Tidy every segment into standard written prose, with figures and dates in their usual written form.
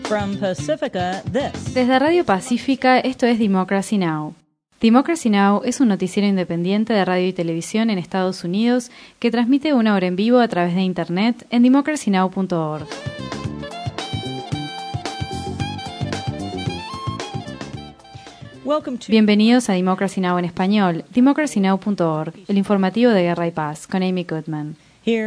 From Pacifica, this. Desde Radio Pacífica, esto es Democracy Now! Democracy Now! Es un noticiero independiente de radio y televisión en Estados Unidos que transmite una hora en vivo a través de Internet en democracynow.org. Bienvenidos a Democracy Now! En español, democracynow.org, el informativo de Guerra y Paz, con Amy Goodman.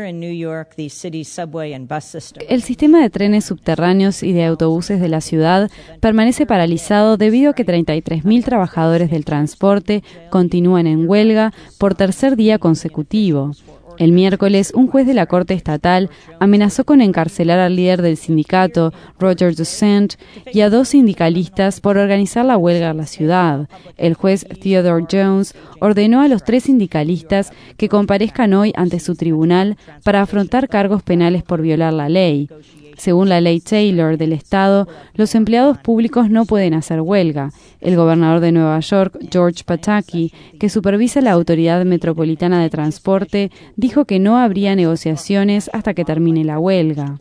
El sistema de trenes subterráneos y de autobuses de la ciudad permanece paralizado debido a que 33.000 trabajadores del transporte continúan en huelga por tercer día consecutivo. El miércoles, un juez de la Corte Estatal amenazó con encarcelar al líder del sindicato, Roger Ducent, y a 2 sindicalistas por organizar la huelga en la ciudad. El juez Theodore Jones ordenó a los 3 sindicalistas que comparezcan hoy ante su tribunal para afrontar cargos penales por violar la ley. Según la ley Taylor del Estado, los empleados públicos no pueden hacer huelga. El gobernador de Nueva York, George Pataki, que supervisa la Autoridad Metropolitana de Transporte, dijo que no habría negociaciones hasta que termine la huelga.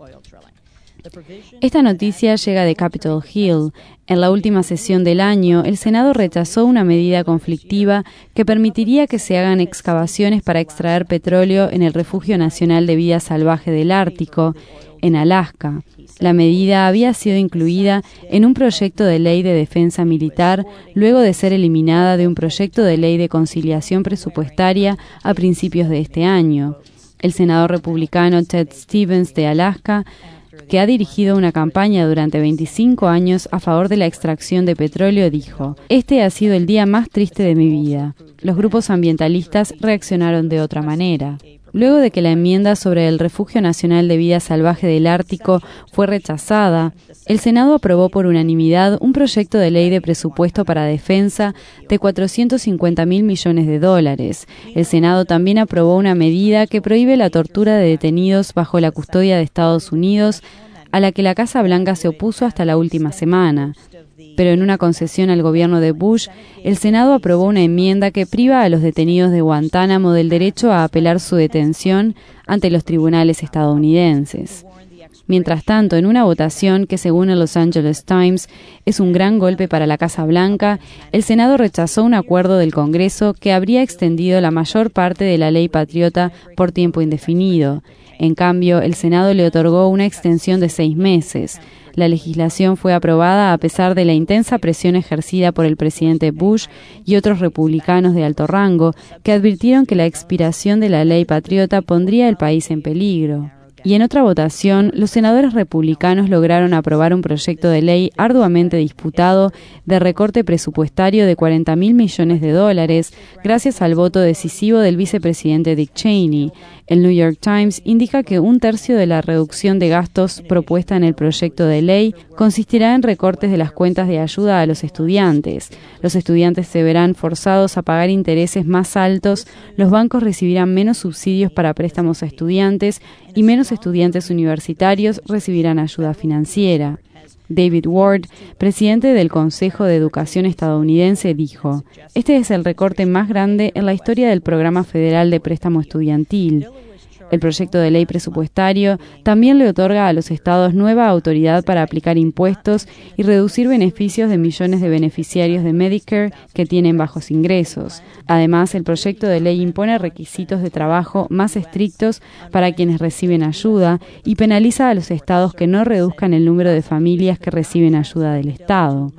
Esta noticia llega de Capitol Hill. En la última sesión del año, el Senado rechazó una medida conflictiva que permitiría que se hagan excavaciones para extraer petróleo en el Refugio Nacional de Vida Salvaje del Ártico, en Alaska. La medida había sido incluida en un proyecto de ley de defensa militar luego de ser eliminada de un proyecto de ley de conciliación presupuestaria a principios de este año. El senador republicano Ted Stevens de Alaska, que ha dirigido una campaña durante 25 años a favor de la extracción de petróleo, dijo: "Este ha sido el día más triste de mi vida". Los grupos ambientalistas reaccionaron de otra manera. Luego de que la enmienda sobre el Refugio Nacional de Vida Salvaje del Ártico fue rechazada, el Senado aprobó por unanimidad un proyecto de ley de presupuesto para defensa de $450.000 millones. El Senado también aprobó una medida que prohíbe la tortura de detenidos bajo la custodia de Estados Unidos, a la que la Casa Blanca se opuso hasta la última semana. Pero en una concesión al gobierno de Bush, el Senado aprobó una enmienda que priva a los detenidos de Guantánamo del derecho a apelar su detención ante los tribunales estadounidenses. Mientras tanto, en una votación que, según el Los Angeles Times, es un gran golpe para la Casa Blanca, el Senado rechazó un acuerdo del Congreso que habría extendido la mayor parte de la ley patriota por tiempo indefinido. En cambio, el Senado le otorgó una extensión de 6 meses. La legislación fue aprobada a pesar de la intensa presión ejercida por el presidente Bush y otros republicanos de alto rango, que advirtieron que la expiración de la ley patriota pondría el país en peligro. Y en otra votación, los senadores republicanos lograron aprobar un proyecto de ley arduamente disputado de recorte presupuestario de $40.000 millones, gracias al voto decisivo del vicepresidente Dick Cheney. El New York Times indica que 1/3 de la reducción de gastos propuesta en el proyecto de ley consistirá en recortes de las cuentas de ayuda a los estudiantes. Los estudiantes se verán forzados a pagar intereses más altos, los bancos recibirán menos subsidios para préstamos a estudiantes y menos estudiantes universitarios recibirán ayuda financiera. David Ward, presidente del Consejo de Educación estadounidense, dijo: "Este es el recorte más grande en la historia del Programa Federal de Préstamo Estudiantil". El proyecto de ley presupuestario también le otorga a los estados nueva autoridad para aplicar impuestos y reducir beneficios de millones de beneficiarios de Medicare que tienen bajos ingresos. Además, el proyecto de ley impone requisitos de trabajo más estrictos para quienes reciben ayuda y penaliza a los estados que no reduzcan el número de familias que reciben ayuda del Estado.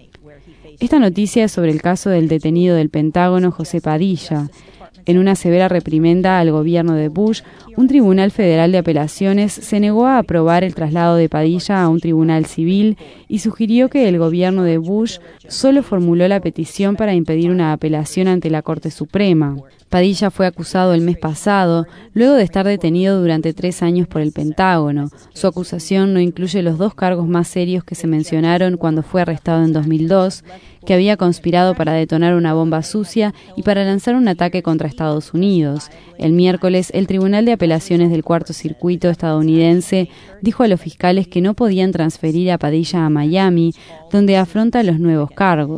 Esta noticia es sobre el caso del detenido del Pentágono, José Padilla. En una severa reprimenda al gobierno de Bush, un tribunal federal de apelaciones se negó a aprobar el traslado de Padilla a un tribunal civil y sugirió que el gobierno de Bush solo formuló la petición para impedir una apelación ante la Corte Suprema. Padilla fue acusado el mes pasado, luego de estar detenido durante 3 años por el Pentágono. Su acusación no incluye los 2 cargos más serios que se mencionaron cuando fue arrestado en 2002, que había conspirado para detonar una bomba sucia y para lanzar un ataque contra Estados Unidos. El miércoles, el Tribunal de Apelaciones del Cuarto Circuito estadounidense dijo a los fiscales que no podían transferir a Padilla a Miami, donde afronta los nuevos cargos.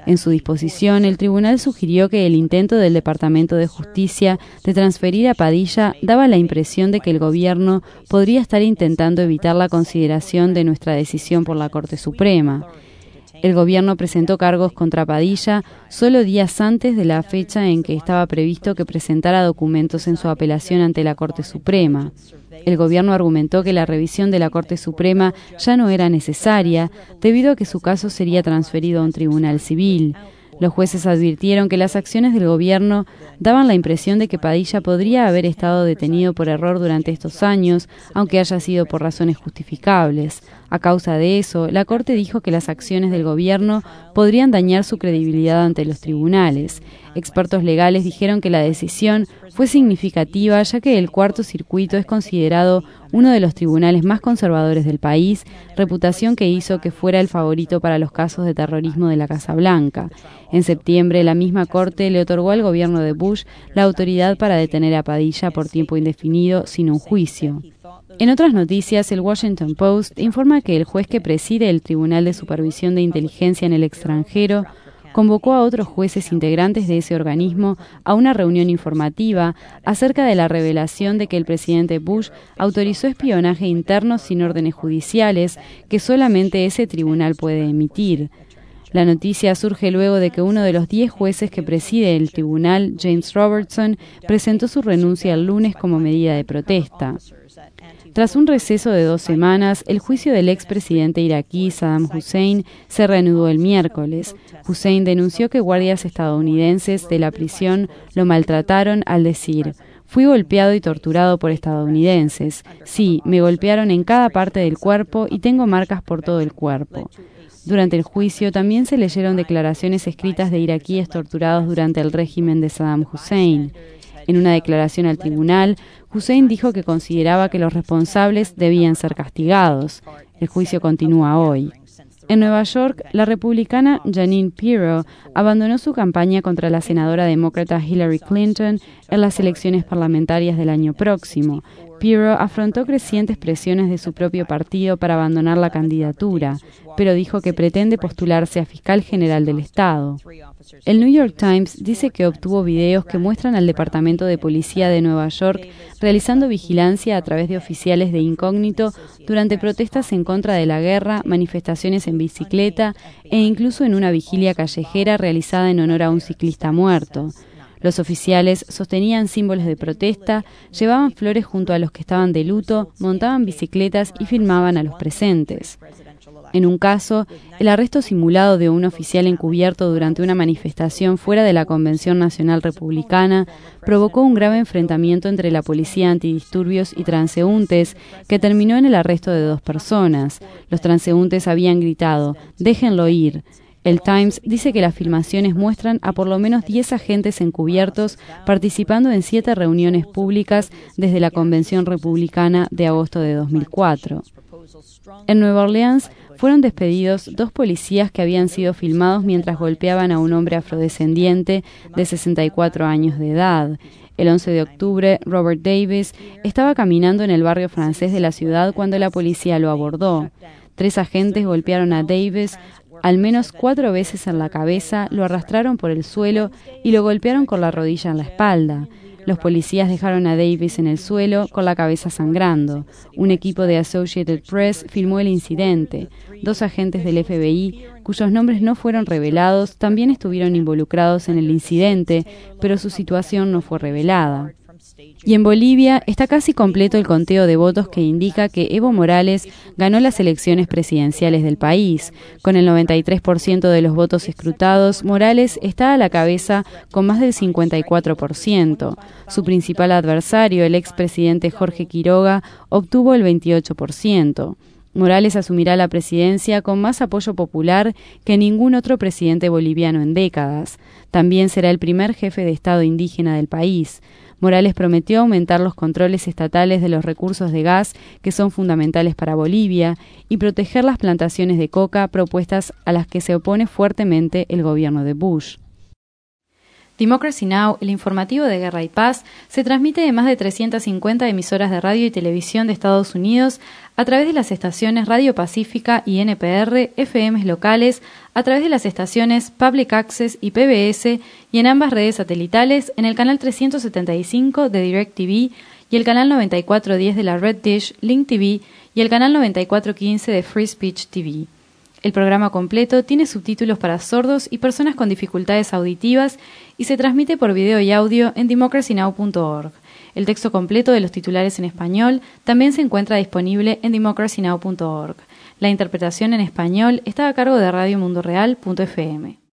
En su disposición, el tribunal sugirió que el intento del Departamento de Justicia de transferir a Padilla daba la impresión de que el gobierno podría estar intentando evitar la consideración de nuestra decisión por la Corte Suprema. El gobierno presentó cargos contra Padilla solo días antes de la fecha en que estaba previsto que presentara documentos en su apelación ante la Corte Suprema. El gobierno argumentó que la revisión de la Corte Suprema ya no era necesaria, debido a que su caso sería transferido a un tribunal civil. Los jueces advirtieron que las acciones del gobierno daban la impresión de que Padilla podría haber estado detenido por error durante estos años, aunque haya sido por razones justificables. A causa de eso, la Corte dijo que las acciones del gobierno podrían dañar su credibilidad ante los tribunales. Expertos legales dijeron que la decisión fue significativa, ya que el Cuarto Circuito es considerado uno de los tribunales más conservadores del país, reputación que hizo que fuera el favorito para los casos de terrorismo de la Casa Blanca. En septiembre, la misma Corte le otorgó al gobierno de Bush la autoridad para detener a Padilla por tiempo indefinido sin un juicio. En otras noticias, el Washington Post informa que el juez que preside el Tribunal de Supervisión de Inteligencia en el Extranjero convocó a otros jueces integrantes de ese organismo a una reunión informativa acerca de la revelación de que el presidente Bush autorizó espionaje interno sin órdenes judiciales que solamente ese tribunal puede emitir. La noticia surge luego de que uno de los 10 jueces que preside el tribunal, James Robertson, presentó su renuncia el lunes como medida de protesta. Tras un receso de 2 semanas, el juicio del expresidente iraquí Saddam Hussein se reanudó el miércoles. Hussein denunció que guardias estadounidenses de la prisión lo maltrataron al decir: "Fui golpeado y torturado por estadounidenses. Sí, me golpearon en cada parte del cuerpo y tengo marcas por todo el cuerpo". Durante el juicio también se leyeron declaraciones escritas de iraquíes torturados durante el régimen de Saddam Hussein. En una declaración al tribunal, Hussein dijo que consideraba que los responsables debían ser castigados. El juicio continúa hoy. En Nueva York, la republicana Jeanine Pirro abandonó su campaña contra la senadora demócrata Hillary Clinton en las elecciones parlamentarias del año próximo. Pirro afrontó crecientes presiones de su propio partido para abandonar la candidatura, pero dijo que pretende postularse a fiscal general del Estado. El New York Times dice que obtuvo videos que muestran al Departamento de Policía de Nueva York realizando vigilancia a través de oficiales de incógnito durante protestas en contra de la guerra, manifestaciones en bicicleta e incluso en una vigilia callejera realizada en honor a un ciclista muerto. Los oficiales sostenían símbolos de protesta, llevaban flores junto a los que estaban de luto, montaban bicicletas y filmaban a los presentes. En un caso, el arresto simulado de un oficial encubierto durante una manifestación fuera de la Convención Nacional Republicana provocó un grave enfrentamiento entre la policía antidisturbios y transeúntes que terminó en el arresto de 2 personas. Los transeúntes habían gritado: "Déjenlo ir". El Times dice que las filmaciones muestran a por lo menos 10 agentes encubiertos participando en 7 reuniones públicas desde la Convención Republicana de agosto de 2004. En Nueva Orleans fueron despedidos 2 policías que habían sido filmados mientras golpeaban a un hombre afrodescendiente de 64 años de edad. El 11 de octubre, Robert Davis estaba caminando en el barrio francés de la ciudad cuando la policía lo abordó. 3 agentes golpearon a Davis al menos 4 veces en la cabeza, lo arrastraron por el suelo y lo golpearon con la rodilla en la espalda. Los policías dejaron a Davis en el suelo con la cabeza sangrando. Un equipo de Associated Press filmó el incidente. 2 agentes del FBI, cuyos nombres no fueron revelados, también estuvieron involucrados en el incidente, pero su situación no fue revelada. Y en Bolivia está casi completo el conteo de votos que indica que Evo Morales ganó las elecciones presidenciales del país. Con el 93% de los votos escrutados, Morales está a la cabeza con más del 54%. Su principal adversario, el expresidente Jorge Quiroga, obtuvo el 28%. Morales asumirá la presidencia con más apoyo popular que ningún otro presidente boliviano en décadas. También será el primer jefe de Estado indígena del país. Morales prometió aumentar los controles estatales de los recursos de gas que son fundamentales para Bolivia y proteger las plantaciones de coca, propuestas a las que se opone fuertemente el gobierno de Bush. Democracy Now!, el informativo de Guerra y Paz, se transmite de más de 350 emisoras de radio y televisión de Estados Unidos a través de las estaciones Radio Pacífica y NPR, FMs locales, a través de las estaciones Public Access y PBS y en ambas redes satelitales en el canal 375 de DirecTV y el canal 9410 de la Red Dish, Link TV y el canal 9415 de Free Speech TV. El programa completo tiene subtítulos para sordos y personas con dificultades auditivas y se transmite por video y audio en democracynow.org. El texto completo de los titulares en español también se encuentra disponible en democracynow.org. La interpretación en español está a cargo de radiomundoreal.fm.